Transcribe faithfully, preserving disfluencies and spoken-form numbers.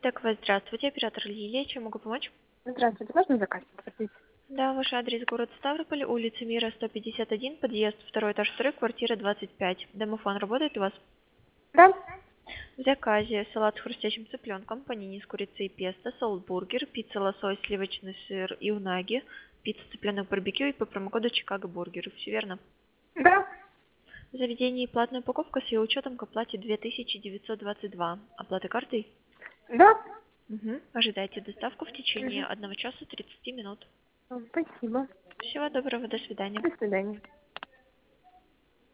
Так, вы здравствуйте, оператор Лилия, чем могу помочь? Здравствуйте, можно заказ попросить? Да, ваш адрес город Ставрополь, улица Мира, сто пятьдесят один, подъезд, второй этаж, второй, квартира двадцать пять. Домофон работает у вас? Да? В заказе салат с хрустящим цыпленком, панини с курицей и песто, соус-бургер, пицца лосось, сливочный сыр и унаги, пицца цыпленок барбекю и по промокоду Чикаго бургер. Все верно? Да? В заведении платная упаковка с ее учетом к оплате две тысячи девятьсот двадцать два. Оплата картой? Да? Угу. Ожидайте доставку в течение Мгм. одного часа тридцати минут. Спасибо. Всего доброго, до свидания. До свидания.